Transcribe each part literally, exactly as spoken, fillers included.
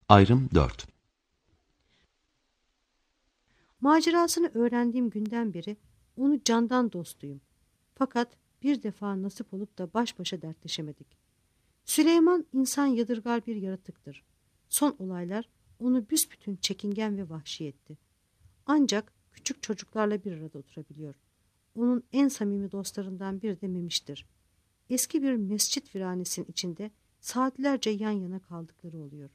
Ayrım dört. Macerasını öğrendiğim günden beri onu candan dostuyum. Fakat bir defa nasip olup da baş başa dertleşemedik. Süleyman insan yadırgar bir yaratıktır. Son olaylar onu büsbütün çekingen ve vahşi etti. Ancak küçük çocuklarla bir arada oturabiliyor. Onun en samimi dostlarından biri de Memiş'tir. Eski bir mescit viranesinin içinde saatlerce yan yana kaldıkları oluyor.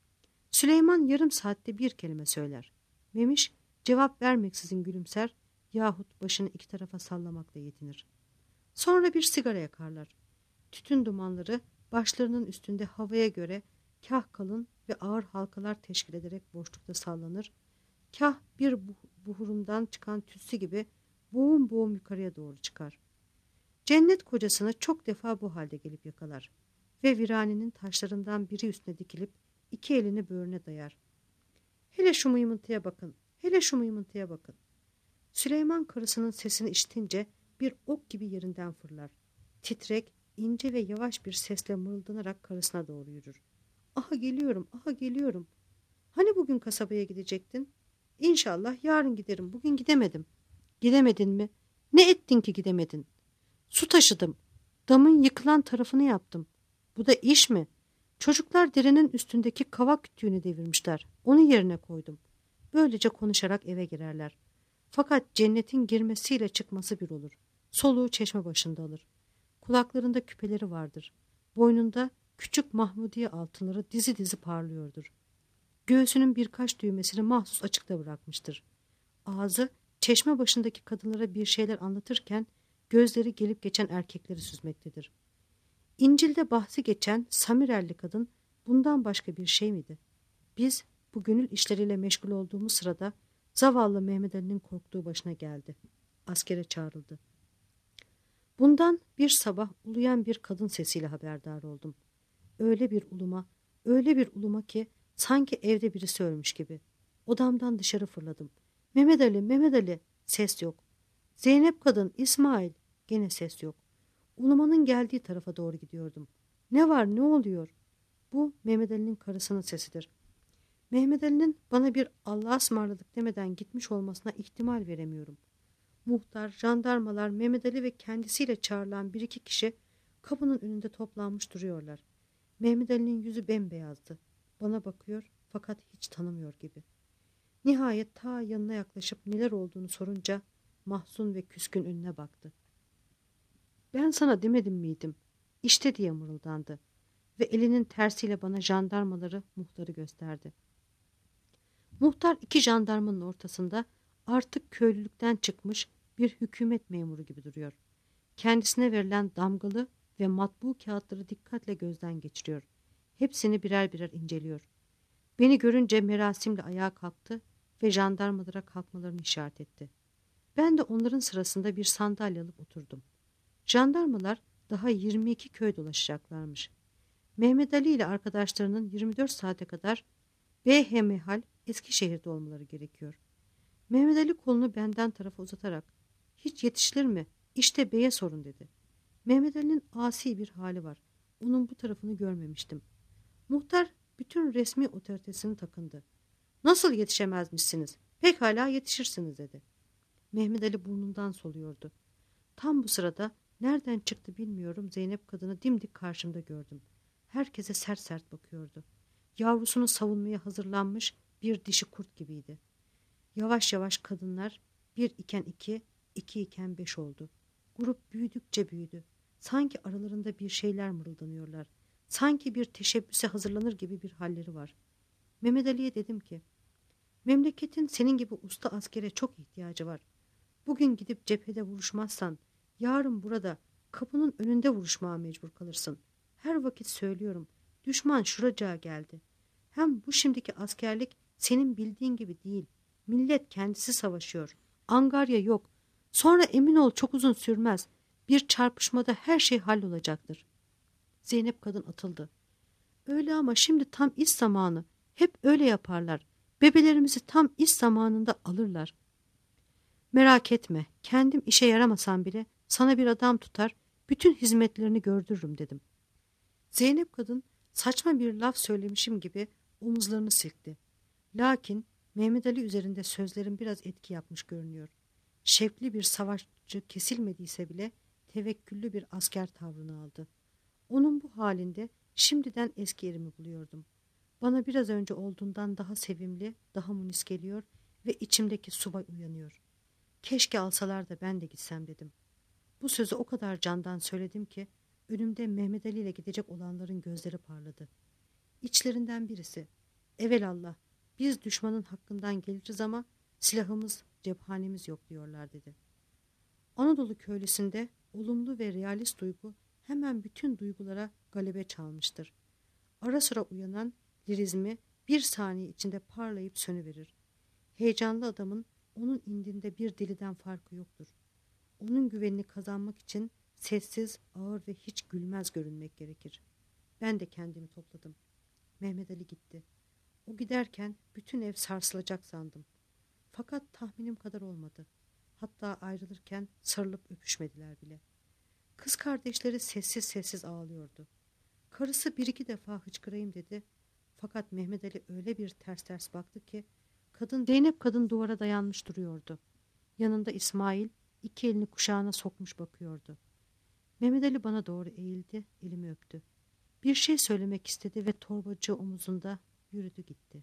Süleyman yarım saatte bir kelime söyler. Memiş cevap vermeksizin gülümser yahut başını iki tarafa sallamakla yetinir. Sonra bir sigara yakarlar. Tütün dumanları başlarının üstünde havaya göre kah kalın ve ağır halkalar teşkil ederek boşlukta sallanır, kah bir buhurundan çıkan tütsü gibi boğum boğum yukarıya doğru çıkar. Cennet kocasını çok defa bu halde gelip yakalar ve viranenin taşlarından biri üstüne dikilip iki elini böğrüne dayar. Hele şu mıymıntıya bakın, hele şu mıymıntıya bakın. Süleyman karısının sesini işitince bir ok gibi yerinden fırlar. Titrek, ince ve yavaş bir sesle mırıldanarak karısına doğru yürür. Aha geliyorum, aha geliyorum. Hani bugün kasabaya gidecektin? İnşallah yarın giderim, bugün gidemedim. Gidemedin mi? Ne ettin ki gidemedin? Su taşıdım. Damın yıkılan tarafını yaptım. Bu da iş mi? Çocuklar derenin üstündeki kavak kütüğünü devirmişler. Onu yerine koydum. Böylece konuşarak eve girerler. Fakat cennetin girmesiyle çıkması bir olur. Soluğu çeşme başında alır. Kulaklarında küpeleri vardır. Boynunda küçük Mahmudiye altınları dizi dizi parlıyordur. Göğsünün birkaç düğmesini mahsus açıkta bırakmıştır. Ağzı çeşme başındaki kadınlara bir şeyler anlatırken gözleri gelip geçen erkekleri süzmektedir. İncil'de bahsi geçen Samirelli kadın bundan başka bir şey miydi? Biz bu gönül işleriyle meşgul olduğumuz sırada zavallı Mehmet Ali'nin korktuğu başına geldi. Askere çağrıldı. Bundan bir sabah uluyan bir kadın sesiyle haberdar oldum. Öyle bir uluma, öyle bir uluma ki sanki evde birisi ölmüş gibi. Odamdan dışarı fırladım. Mehmet Ali, Mehmet Ali, ses yok. Zeynep kadın, İsmail, gene ses yok. Ulumanın geldiği tarafa doğru gidiyordum. Ne var, ne oluyor? Bu Mehmet Ali'nin karısının sesidir. Mehmet Ali'nin bana bir Allah'a ısmarladık demeden gitmiş olmasına ihtimal veremiyorum. Muhtar, jandarmalar, Mehmet Ali ve kendisiyle çağrılan bir iki kişi kapının önünde toplanmış duruyorlar. Mehmet Ali'nin yüzü bembeyazdı. Bana bakıyor fakat hiç tanımıyor gibi. Nihayet ta yanına yaklaşıp neler olduğunu sorunca mahzun ve küskün önüne baktı. Ben sana demedim miydim? İşte diye mırıldandı ve elinin tersiyle bana jandarmaları, muhtarı gösterdi. Muhtar iki jandarmanın ortasında artık köylülükten çıkmış bir hükümet memuru gibi duruyor. Kendisine verilen damgalı ve matbu kağıtları dikkatle gözden geçiriyor. Hepsini birer birer inceliyor. Beni görünce merasimle ayağa kalktı ve jandarmalara kalkmalarını işaret etti. Ben de onların sırasında bir sandalye alıp oturdum. Jandarmalar daha yirmi iki köy dolaşacaklarmış. Mehmet Ali ile arkadaşlarının yirmi dört saate kadar behemehal Eskişehir'de olmaları gerekiyor. Mehmet Ali kolunu benden tarafa uzatarak hiç yetişilir mi? İşte beye sorun dedi. Mehmet Ali'nin asi bir hali var. Onun bu tarafını görmemiştim. Muhtar bütün resmi otoritesini takındı. Nasıl yetişemezmişsiniz? Pekala yetişirsiniz dedi. Mehmet Ali burnundan soluyordu. Tam bu sırada nereden çıktı bilmiyorum Zeynep kadını dimdik karşımda gördüm. Herkese sert sert bakıyordu. Yavrusunu savunmaya hazırlanmış bir dişi kurt gibiydi. Yavaş yavaş kadınlar bir iken iki, iki iken beş oldu. Grup büyüdükçe büyüdü. Sanki aralarında bir şeyler mırıldanıyorlar. Sanki bir teşebbüse hazırlanır gibi bir halleri var. Mehmet Ali'ye dedim ki, memleketin senin gibi usta askere çok ihtiyacı var. Bugün gidip cephede vuruşmazsan, yarın burada kapının önünde vuruşmaya mecbur kalırsın. Her vakit söylüyorum, düşman şuracağa geldi. Hem bu şimdiki askerlik senin bildiğin gibi değil. Millet kendisi savaşıyor. Angarya yok. Sonra emin ol çok uzun sürmez. Bir çarpışmada her şey hallolacaktır. Zeynep kadın atıldı. Öyle ama şimdi tam iş zamanı. Hep öyle yaparlar. Bebelerimizi tam iş zamanında alırlar. Merak etme. Kendim işe yaramasam bile sana bir adam tutar, bütün hizmetlerini gördürürüm dedim. Zeynep kadın saçma bir laf söylemişim gibi Omuzlarını silkti. Lakin Mehmet Ali üzerinde sözlerin biraz etki yapmış görünüyor. Şevkli bir savaşçı kesilmediyse bile tevekküllü bir asker tavrını aldı. Onun bu halinde şimdiden eski yerimi buluyordum. Bana biraz önce olduğundan daha sevimli, daha munis geliyor ve içimdeki subay uyanıyor. Keşke alsalar da ben de gitsem dedim. Bu sözü o kadar candan söyledim ki önümde Mehmet Ali ile gidecek olanların gözleri parladı. İçlerinden birisi, "Evelallah, biz düşmanın hakkından geliriz ama silahımız, cephanemiz yok," diyorlar dedi. Anadolu köylüsünde olumlu ve realist duygu hemen bütün duygulara galebe çalmıştır. Ara sıra uyanan lirizmi bir saniye içinde parlayıp sönüverir. Heyecanlı adamın onun indinde bir deliden farkı yoktur. Onun güvenini kazanmak için sessiz, ağır ve hiç gülmez görünmek gerekir. Ben de kendimi topladım. Mehmet Ali gitti. O giderken bütün ev sarsılacak sandım. Fakat tahminim kadar olmadı. Hatta ayrılırken sarılıp öpüşmediler bile. Kız kardeşleri sessiz sessiz ağlıyordu. Karısı bir iki defa hıçkırayım dedi. Fakat Mehmet Ali öyle bir ters ters baktı ki kadın Zeynep kadın duvara dayanmış duruyordu. Yanında İsmail iki elini kuşağına sokmuş bakıyordu. Mehmet Ali bana doğru eğildi, elimi öptü. Bir şey söylemek istedi ve torbacı omuzunda yürüdü gitti.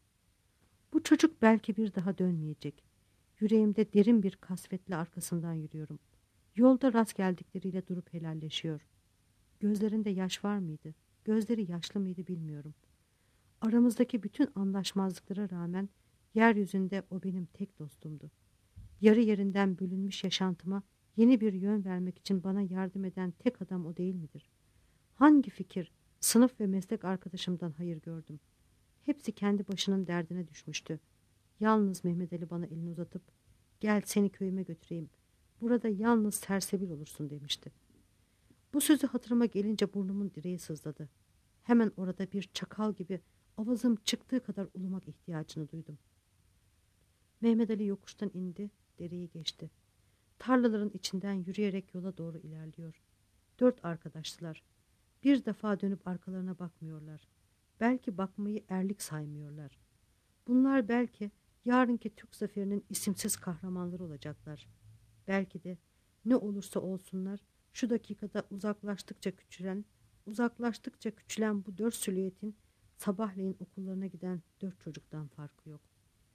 Bu çocuk belki bir daha dönmeyecek. Yüreğimde derin bir kasvetle arkasından yürüyorum. Yolda rast geldikleriyle durup helalleşiyor. Gözlerinde yaş var mıydı? Gözleri yaşlı mıydı bilmiyorum. Aramızdaki bütün anlaşmazlıklara rağmen yeryüzünde o benim tek dostumdu. Yarı yerinden bölünmüş yaşantıma yeni bir yön vermek için bana yardım eden tek adam o değil midir? Hangi fikir, sınıf ve meslek arkadaşımdan hayır gördüm? Hepsi kendi başının derdine düşmüştü. Yalnız Mehmet Ali bana elini uzatıp "Gel seni köyüme götüreyim. Burada yalnız sersebil olursun," demişti. Bu sözü hatırıma gelince burnumun direği sızladı. Hemen orada bir çakal gibi avazım çıktığı kadar ulumak ihtiyacını duydum. Mehmet Ali yokuştan indi, dereyi geçti. Tarlaların içinden yürüyerek yola doğru ilerliyor. Dört arkadaştılar. Bir defa dönüp arkalarına bakmıyorlar. Belki bakmayı erlik saymıyorlar. Bunlar belki yarınki Türk zaferinin isimsiz kahramanları olacaklar. Belki de ne olursa olsunlar şu dakikada uzaklaştıkça küçülen, uzaklaştıkça küçülen bu dört silüetin sabahleyin okullarına giden dört çocuktan farkı yok.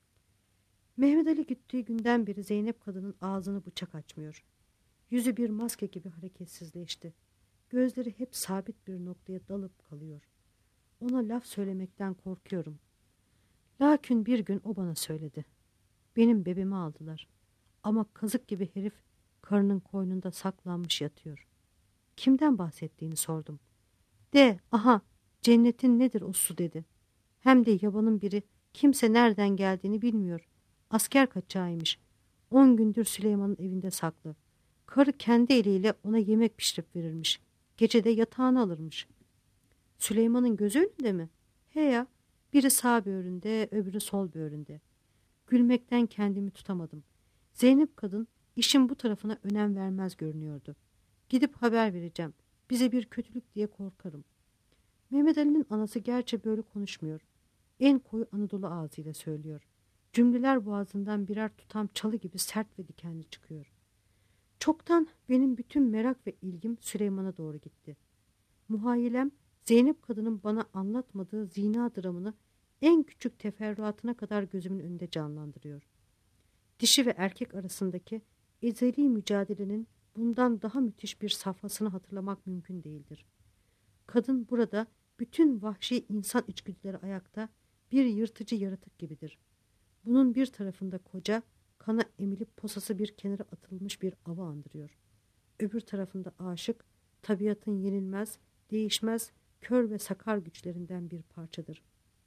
Mehmet Ali gittiği günden beri Zeynep kadının ağzını bıçak açmıyor. Yüzü bir maske gibi hareketsizleşti. Gözleri hep sabit bir noktaya dalıp kalıyor. Ona laf söylemekten korkuyorum. Lakin bir gün o bana söyledi. Benim bebeğimi aldılar. Ama kazık gibi herif karının koynunda saklanmış yatıyor. Kimden bahsettiğini sordum. De, aha, cennetin nedir o su dedi. Hem de yabanın biri, kimse nereden geldiğini bilmiyor. Asker kaçağıymış. On gündür Süleyman'ın evinde saklı. Karı kendi eliyle ona yemek pişirip verirmiş. Gece de yatağını alırmış. Süleyman'ın gözü önünde mi? He ya, biri sağ böğründe, öbürü sol böğründe. Gülmekten kendimi tutamadım. Zeynep kadın işin bu tarafına önem vermez görünüyordu. Gidip haber vereceğim. Bize bir kötülük diye korkarım. Mehmet Ali'nin anası gerçi böyle konuşmuyor. En koyu Anadolu ağzıyla söylüyor. Cümleler boğazından birer tutam çalı gibi sert ve dikenli çıkıyor. Çoktan benim bütün merak ve ilgim Süleyman'a doğru gitti. Muhayyilem Zeynep kadının bana anlatmadığı zina dramını en küçük teferruatına kadar gözümün önünde canlandırıyor. Dişi ve erkek arasındaki ezeli mücadelenin bundan daha müthiş bir safhasını hatırlamak mümkün değildir. Kadın burada bütün vahşi insan içgüdüleri ayakta, bir yırtıcı yaratık gibidir. Bunun bir tarafında koca, kana emilip posası bir kenara atılmış bir ava andırıyor. Öbür tarafında aşık, tabiatın yenilmez, değişmez, kör ve sakar güçlerinden bir parçadır.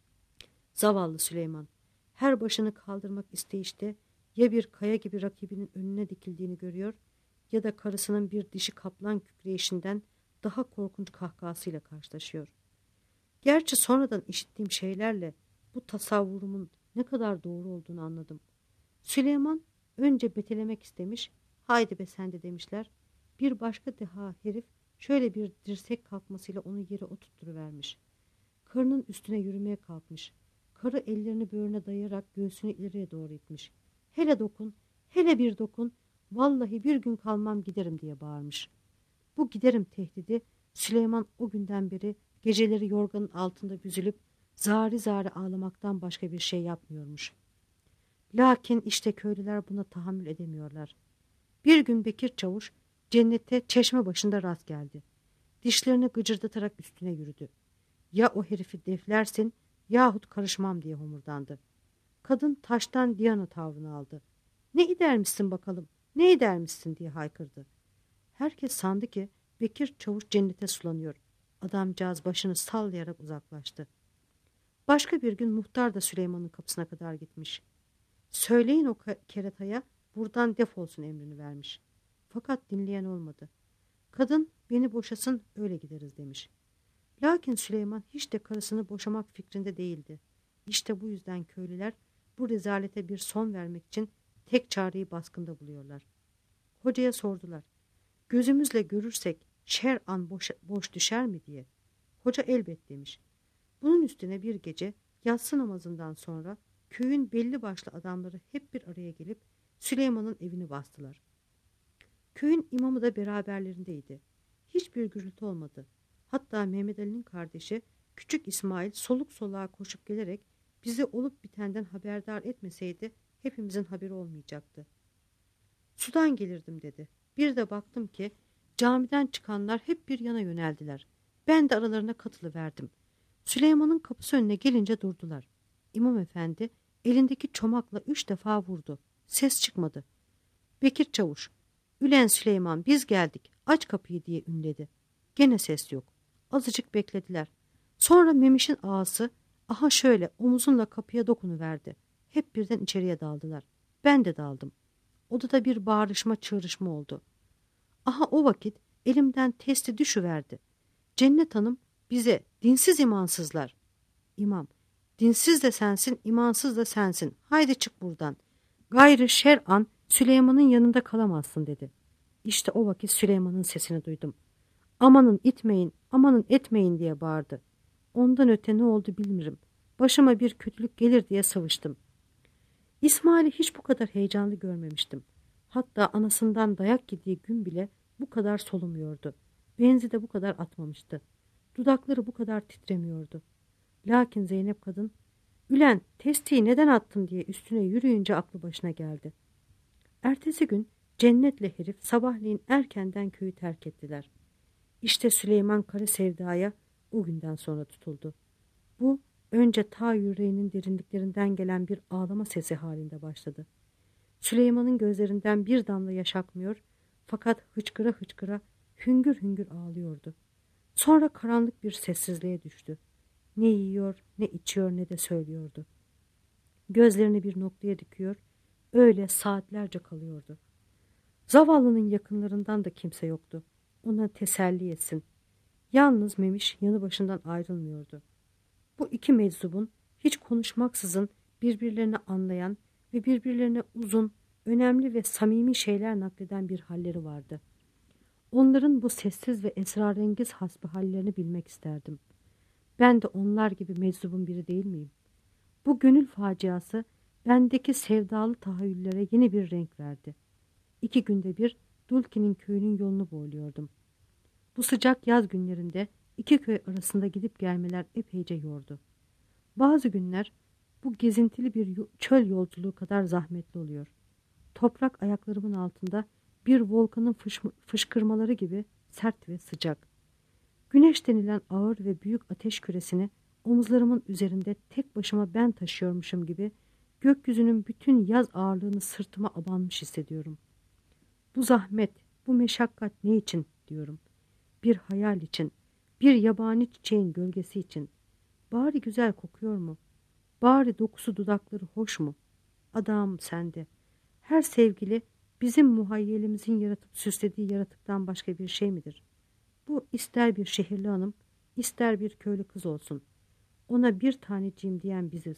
Zavallı Süleyman, her başını kaldırmak isteyişte ya bir kaya gibi rakibinin önüne dikildiğini görüyor ya da karısının bir dişi kaplan kükreyişinden daha korkunç kahkahasıyla karşılaşıyor. Gerçi sonradan işittiğim şeylerle bu tasavvurumun ne kadar doğru olduğunu anladım. Süleyman önce betelemek istemiş, haydi be sen de demişler. Bir başka deha herif şöyle bir dirsek kalkmasıyla onu yere oturtturuvermiş. Karının üstüne yürümeye kalkmış. Karı ellerini böğrüne dayayarak göğsünü ileriye doğru itmiş. Hele dokun, hele bir dokun, vallahi bir gün kalmam giderim diye bağırmış. Bu giderim tehdidi Süleyman o günden beri geceleri yorganın altında büzülüp zari zari ağlamaktan başka bir şey yapmıyormuş. Lakin işte köylüler buna tahammül edemiyorlar. Bir gün Bekir Çavuş cennete çeşme başında rast geldi. Dişlerini gıcırdatarak üstüne yürüdü. Ya o herifi deflersin yahut karışmam diye homurdandı. Kadın taştan Diana tavrını aldı. Ne idermişsin bakalım, ne idermişsin diye haykırdı. Herkes sandı ki Bekir Çavuş cennete sulanıyor. Adamcağız başını sallayarak uzaklaştı. Başka bir gün muhtar da Süleyman'ın kapısına kadar gitmiş. Söyleyin o keretaya buradan defolsun emrini vermiş. Fakat dinleyen olmadı. Kadın beni boşasın öyle gideriz demiş. Lakin Süleyman hiç de karısını boşamak fikrinde değildi. İşte bu yüzden köylüler bu rezalete bir son vermek için tek çareyi baskında buluyorlar. Hocaya sordular. Gözümüzle görürsek şer an boş, boş düşer mi diye. Hoca elbet demiş. Bunun üstüne bir gece yatsı namazından sonra köyün belli başlı adamları hep bir araya gelip Süleyman'ın evini bastılar. Köyün imamı da beraberlerindeydi. Hiçbir gürültü olmadı. Hatta Mehmet Ali'nin kardeşi küçük İsmail soluk soluğa koşup gelerek bizi olup bitenden haberdar etmeseydi hepimizin haberi olmayacaktı. Sudan gelirdim dedi. Bir de baktım ki camiden çıkanlar hep bir yana yöneldiler. Ben de aralarına katılıverdim. Süleyman'ın kapısı önüne gelince durdular. İmam efendi elindeki çomakla üç defa vurdu. Ses çıkmadı. Bekir Çavuş, "Ülen Süleyman biz geldik, aç kapıyı" diye ünledi. Gene ses yok. Azıcık beklediler. Sonra Memiş'in ağası aha şöyle omuzunla kapıya dokunuverdi. Hep birden içeriye daldılar. Ben de daldım. Odada bir bağırışma çığırışma oldu. Aha o vakit elimden testi düşüverdi. Cennet Hanım bize dinsiz imansızlar. İmam, dinsiz de sensin, imansız da sensin. Haydi çık buradan. Gayrı şer'an Süleyman'ın yanında kalamazsın dedi. İşte o vakit Süleyman'ın sesini duydum. Amanın itmeyin, amanın etmeyin diye bağırdı. Ondan öte ne oldu bilmirim. Başıma bir kötülük gelir diye sıvıştım. İsmail'i hiç bu kadar heyecanlı görmemiştim. Hatta anasından dayak yediği gün bile bu kadar solumuyordu. Benzi de bu kadar atmamıştı. Dudakları bu kadar titremiyordu. Lakin Zeynep kadın, "Ülen, testiyi neden attın?" diye üstüne yürüyünce aklı başına geldi. Ertesi gün Cennet'le herif sabahleyin erkenden köyü terk ettiler. İşte Süleyman Kara Sevda'ya o günden sonra tutuldu. Bu önce ta yüreğinin derinliklerinden gelen bir ağlama sesi halinde başladı. Süleyman'ın gözlerinden bir damla yaş akmıyor, fakat hıçkıra hıçkıra hüngür hüngür ağlıyordu. Sonra karanlık bir sessizliğe düştü. Ne yiyor, ne içiyor, ne de söylüyordu. Gözlerini bir noktaya dikiyor, öyle saatlerce kalıyordu. Zavallının yakınlarından da kimse yoktu. Ona teselli etsin. Yalnız Memiş yanı başından ayrılmıyordu. Bu iki meczubun hiç konuşmaksızın birbirlerini anlayan ve birbirlerine uzun, önemli ve samimi şeyler nakleden bir halleri vardı. Onların bu sessiz ve esrarengiz hasbihallerini bilmek isterdim. Ben de onlar gibi meczubun biri değil miyim? Bu gönül faciası bendeki sevdalı tahayyüllere yeni bir renk verdi. İki günde bir Dulki'nin köyünün yolunu boyluyordum. Bu sıcak yaz günlerinde iki köy arasında gidip gelmeler epeyce yordu. Bazı günler bu gezintili bir çöl yolculuğu kadar zahmetli oluyor. Toprak ayaklarımın altında bir volkanın fış fışkırmaları gibi sert ve sıcak. Güneş denilen ağır ve büyük ateş küresini omuzlarımın üzerinde tek başıma ben taşıyormuşum gibi gökyüzünün bütün yaz ağırlığını sırtıma abanmış hissediyorum. Bu zahmet, bu meşakkat ne için diyorum. Bir hayal için, bir yabani çiçeğin gölgesi için. Bari güzel kokuyor mu? Bari dokusu dudakları hoş mu? Adam sende. Her sevgili bizim muhayyelimizin yaratıp süslediği yaratıktan başka bir şey midir? Bu ister bir şehirli hanım, ister bir köylü kız olsun. Ona bir taneciğim diyen biziz.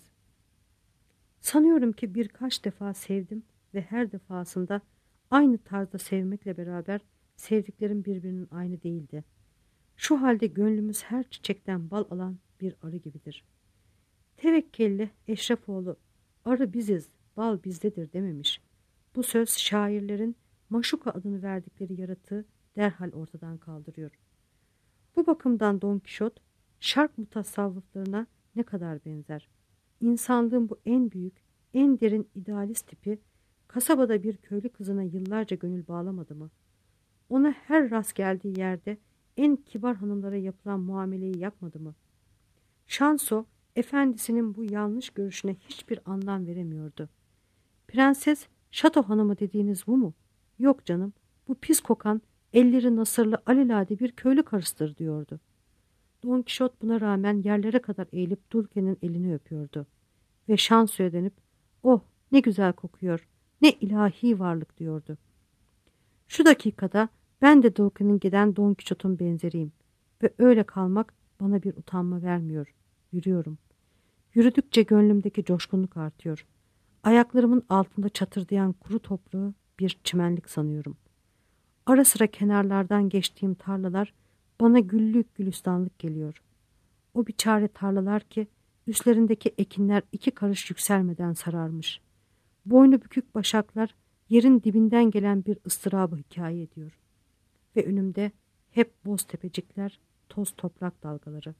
Sanıyorum ki birkaç defa sevdim ve her defasında aynı tarzda sevmekle beraber sevdiklerim birbirinin aynı değildi. Şu halde gönlümüz her çiçekten bal alan bir arı gibidir. Tevekkelli Eşrefoğlu arı biziz, bal bizdedir dememiş. Bu söz şairlerin Maşuka adını verdikleri yaratığı derhal ortadan kaldırıyor. Bu bakımdan Don Kişot, şark mutasavvıflarına ne kadar benzer. İnsanlığın bu en büyük, en derin idealist tipi, kasabada bir köylü kızına yıllarca gönül bağlamadı mı? Ona her rast geldiği yerde en kibar hanımlara yapılan muameleyi yapmadı mı? Şanso, efendisinin bu yanlış görüşüne hiçbir anlam veremiyordu. Prenses, şato hanımı dediğiniz bu mu? Yok canım, bu pis kokan, elleri nasırlı alelade bir köylü karısıdır diyordu. Don Kişot buna rağmen yerlere kadar eğilip Dulce'nin elini öpüyordu. Ve Şanso'ya dönüp, oh ne güzel kokuyor, ne ilahi varlık diyordu. Şu dakikada ben de Dulce'nin giden Don Kişot'un benzeriyim ve öyle kalmak bana bir utanma vermiyor. Yürüyorum. Yürüdükçe gönlümdeki coşkunluk artıyor. Ayaklarımın altında çatırdayan kuru toprağı bir çimenlik sanıyorum. Ara sıra kenarlardan geçtiğim tarlalar bana güllük gülistanlık geliyor. O biçare tarlalar ki üstlerindeki ekinler iki karış yükselmeden sararmış. Boynu bükük başaklar yerin dibinden gelen bir ıstırabı hikaye ediyor. Ve önümde hep boz tepecikler, toz toprak dalgaları.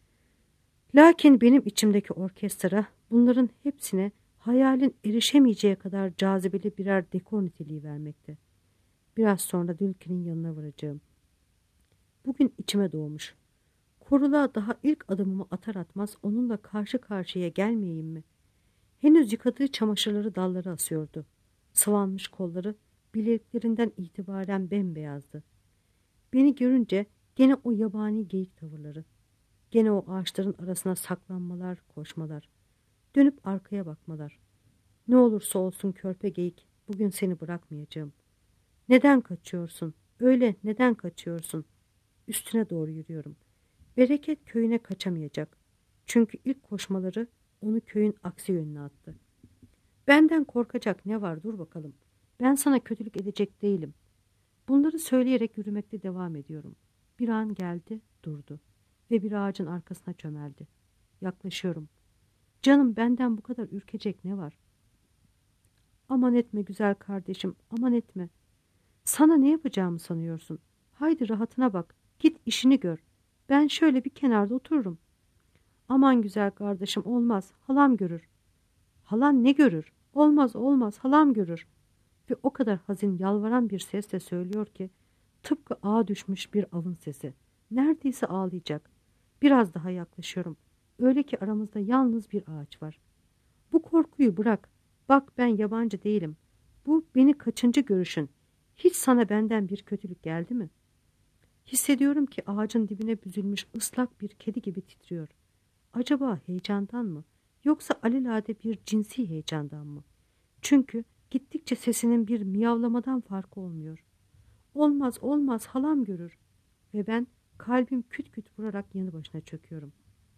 Lakin benim içimdeki orkestra bunların hepsine hayalin erişemeyeceği kadar cazibeli birer dekor niteliği vermekte. Biraz sonra Dulce'nin yanına varacağım. Bugün içime doğmuş. Koruluğa daha ilk adımımı atar atmaz onunla karşı karşıya gelmeyeyim mi? Henüz yıkadığı çamaşırları dallara asıyordu. Sıvanmış kolları bileklerinden itibaren bembeyazdı. Beni görünce gene o yabani geyik tavırları. Gene o ağaçların arasına saklanmalar, koşmalar. Dönüp arkaya bakmalar. Ne olursa olsun körpe geyik, bugün seni bırakmayacağım. Neden kaçıyorsun? Öyle neden kaçıyorsun? Üstüne doğru yürüyorum. Bereket köyüne kaçamayacak. Çünkü ilk koşmaları onu köyün aksi yönüne attı. Benden korkacak ne var, dur bakalım. Ben sana kötülük edecek değilim. Bunları söyleyerek yürümekte devam ediyorum. Bir an geldi, durdu ve bir ağacın arkasına çömeldi. Yaklaşıyorum. Canım, benden bu kadar ürkecek ne var? Aman etme güzel kardeşim, aman etme. Sana ne yapacağımı sanıyorsun? Haydi rahatına bak, git işini gör. Ben şöyle bir kenarda otururum. Aman güzel kardeşim, olmaz, halam görür. Halan ne görür? Olmaz olmaz, halam görür. Ve o kadar hazin, yalvaran bir sesle söylüyor ki tıpkı ağa düşmüş bir avın sesi. Neredeyse ağlayacak. Biraz daha yaklaşıyorum. Öyle ki aramızda yalnız bir ağaç var. Bu korkuyu bırak. Bak, ben yabancı değilim. Bu beni kaçıncı görüşün? Hiç sana benden bir kötülük geldi mi? Hissediyorum ki ağacın dibine büzülmüş ıslak bir kedi gibi titriyor. Acaba heyecandan mı? Yoksa alelade bir cinsi heyecandan mı? Çünkü gittikçe sesinin bir miyavlamadan farkı olmuyor. Olmaz olmaz, halam görür. Ve ben kalbim küt küt vurarak yanı başına çöküyorum.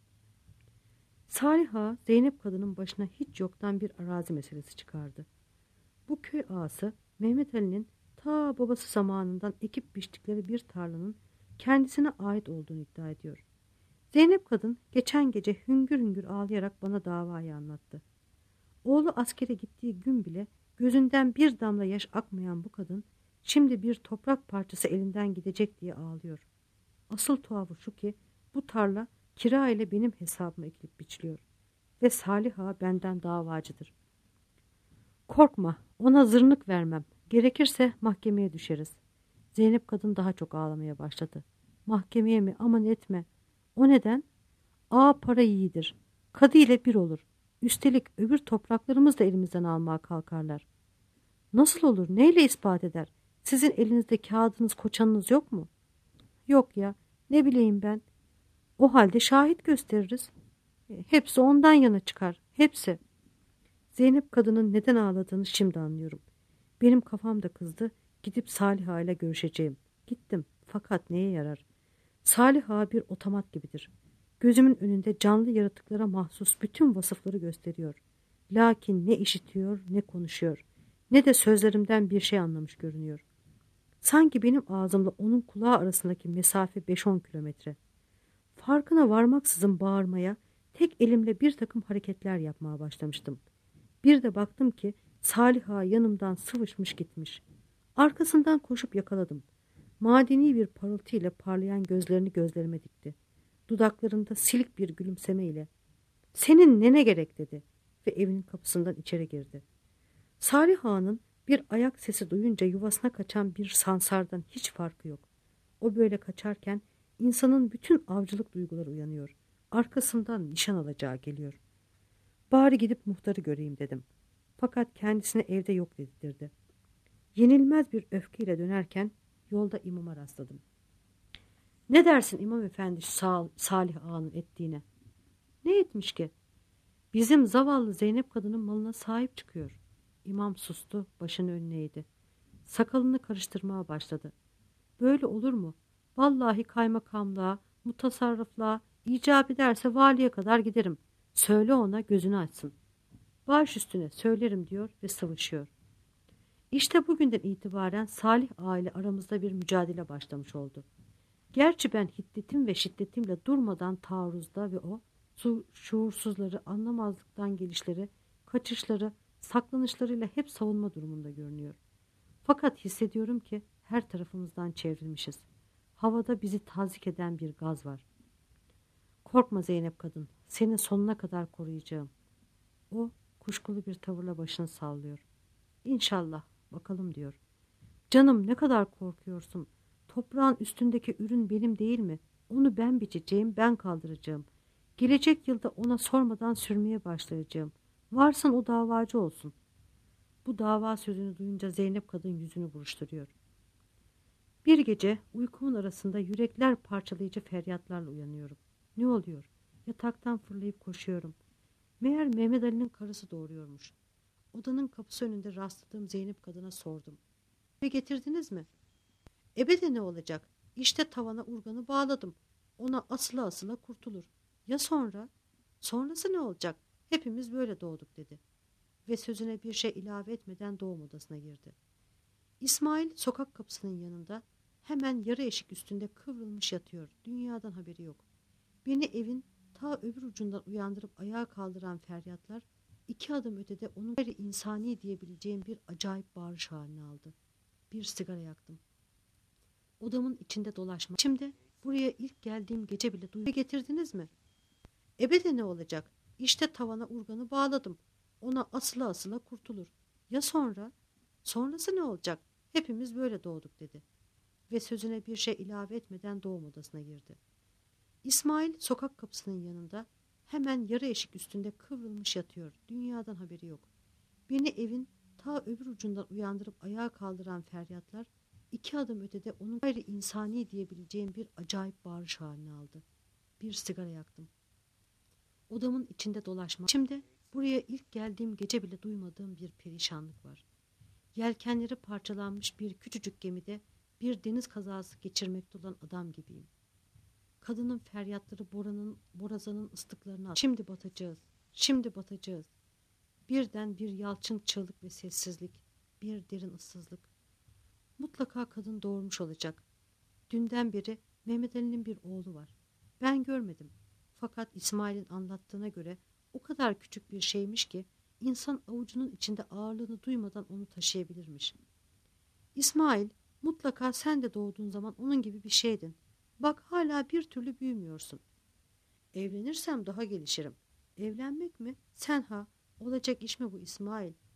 Salih Ağa, Zeynep kadının başına hiç yoktan bir arazi meselesi çıkardı. Bu köy ağası Mehmet Ali'nin ta babası zamanından ekip biçtikleri bir tarlanın kendisine ait olduğunu iddia ediyor. Zeynep kadın geçen gece hüngür hüngür ağlayarak bana davayı anlattı. Oğlu askere gittiği gün bile gözünden bir damla yaş akmayan bu kadın şimdi bir toprak parçası elinden gidecek diye ağlıyor. Asıl tuhafı şu ki bu tarla kira ile benim hesabıma ekilip biçiliyor ve Salih Ağa benden davacıdır. Korkma, ona zırnık vermem. Gerekirse mahkemeye düşeriz. Zeynep kadın daha çok ağlamaya başladı. Mahkemeye mi? Aman etme. O neden? Ağa para yiğidir. Kadı ile bir olur. Üstelik öbür topraklarımız da elimizden almaya kalkarlar. Nasıl olur? Neyle ispat eder? Sizin elinizde kağıdınız, koçanınız yok mu? Yok ya. Ne bileyim ben. O halde şahit gösteririz. Hepsi ondan yana çıkar. Hepsi. Zeynep kadının neden ağladığını şimdi anlıyorum. Benim kafam da kızdı. Gidip Salih Ağa ile görüşeceğim. Gittim. Fakat neye yarar? Salih Ağa bir otomat gibidir. Gözümün önünde canlı yaratıklara mahsus bütün vasıfları gösteriyor. Lakin ne işitiyor ne konuşuyor. Ne de sözlerimden bir şey anlamış görünüyor. Sanki benim ağzımla onun kulağı arasındaki mesafe beş on kilometre. Farkına varmaksızın bağırmaya, tek elimle bir takım hareketler yapmaya başlamıştım. Bir de baktım ki Salih Ağa yanımdan sıvışmış gitmiş. Arkasından koşup yakaladım. Madeni bir parıltıyla parlayan gözlerini gözlerime dikti. Dudaklarında silik bir gülümsemeyle "Senin nene gerek?" dedi ve evinin kapısından içeri girdi. Salih Ağa'nın bir ayak sesi duyunca yuvasına kaçan bir sansardan hiç farkı yok. O böyle kaçarken insanın bütün avcılık duyguları uyanıyor. Arkasından nişan alacağı geliyor. Bari gidip muhtarı göreyim dedim. Fakat kendisine evde yok dedirdi. Yenilmez bir öfkeyle dönerken yolda imama rastladım. "Ne dersin imam efendi Sal Salih Ağa'nın ettiğine?" "Ne etmiş ki?" "Bizim zavallı Zeynep kadının malına sahip çıkıyor." İmam sustu, başını önüne eğdi. Sakalını karıştırmaya başladı. "Böyle olur mu? Vallahi kaymakamlığa, mutasarrıflığa, icap ederse valiye kadar giderim. Söyle ona gözünü açsın." "Baş üstüne söylerim" diyor ve sıvışıyor. İşte bugünden itibaren Salih Ağa ile aramızda bir mücadele başlamış oldu. Gerçi ben hiddetim ve şiddetimle durmadan taarruzda ve o şuursuzları, anlamazlıktan gelişleri, kaçışları, saklanışlarıyla hep savunma durumunda görünüyor. Fakat hissediyorum ki her tarafımızdan çevrilmişiz. Havada bizi tazik eden bir gaz var. "Korkma Zeynep kadın, seni sonuna kadar koruyacağım." O kuşkulu bir tavırla başını sallıyor. "İnşallah, bakalım" diyor. "Canım, ne kadar korkuyorsun? Toprağın üstündeki ürün benim değil mi? Onu ben biçeceğim, ben kaldıracağım. Gelecek yılda ona sormadan sürmeye başlayacağım. Varsın o davacı olsun." Bu dava sözünü duyunca Zeynep kadın yüzünü buruşturuyor. Bir gece uykumun arasında yürekler parçalayıcı feryatlarla uyanıyorum. Ne oluyor? Yataktan fırlayıp koşuyorum. Meğer Mehmet Ali'nin karısı doğuruyormuş. Odanın kapısı önünde rastladığım Zeynep kadına sordum. "Ne getirdiniz mi?" "Ebede ne olacak? İşte tavana urganı bağladım. Ona asıla asıla kurtulur. Ya sonra?" "Sonrası ne olacak? Hepimiz böyle doğduk" dedi. Ve sözüne bir şey ilave etmeden doğum odasına girdi. İsmail sokak kapısının yanında hemen yarı eşik üstünde kıvrılmış yatıyor. Dünyadan haberi yok. Beni evin ta öbür ucundan uyandırıp ayağa kaldıran feryatlar iki adım ötede onun gayri insani diyebileceğim bir acayip bağırış haline aldı. Bir sigara yaktım. Odamın içinde dolaşma. Şimdi buraya ilk geldiğim gece bile duydum. "Ne getirdiniz mi?" "Ebede ne olacak? İşte tavana urganı bağladım. Ona asıla asıla kurtulur. Ya sonra?" "Sonrası ne olacak? Hepimiz böyle doğduk" dedi. Ve sözüne bir şey ilave etmeden doğum odasına girdi. İsmail sokak kapısının yanında hemen yarı eşik üstünde kıvrılmış yatıyor. Dünyadan haberi yok. Beni evin ta öbür ucundan uyandırıp ayağa kaldıran feryatlar iki adım ötede onun gayri insani diyebileceğim bir acayip bağırış haline aldı. Bir sigara yaktım. Odamın içinde dolaşma. Şimdi buraya ilk geldiğim gece bile duymadığım bir perişanlık var. Yelkenleri parçalanmış bir küçücük gemide bir deniz kazası geçirmekte olan adam gibiyim. Kadının feryatları boranın, borazanın ıslıklarına at. "Şimdi batacağız, şimdi batacağız." Birden bir yalçın çığlık ve sessizlik, bir derin ıssızlık. Mutlaka kadın doğurmuş olacak. Dünden beri Mehmet Ali'nin bir oğlu var. Ben görmedim. Fakat İsmail'in anlattığına göre o kadar küçük bir şeymiş ki insan avucunun içinde ağırlığını duymadan onu taşıyabilirmiş. "İsmail, mutlaka sen de doğduğun zaman onun gibi bir şeydin. Bak hala bir türlü büyümüyorsun." "Evlenirsem daha gelişirim." "Evlenmek mi? Sen ha? Olacak iş mi bu İsmail?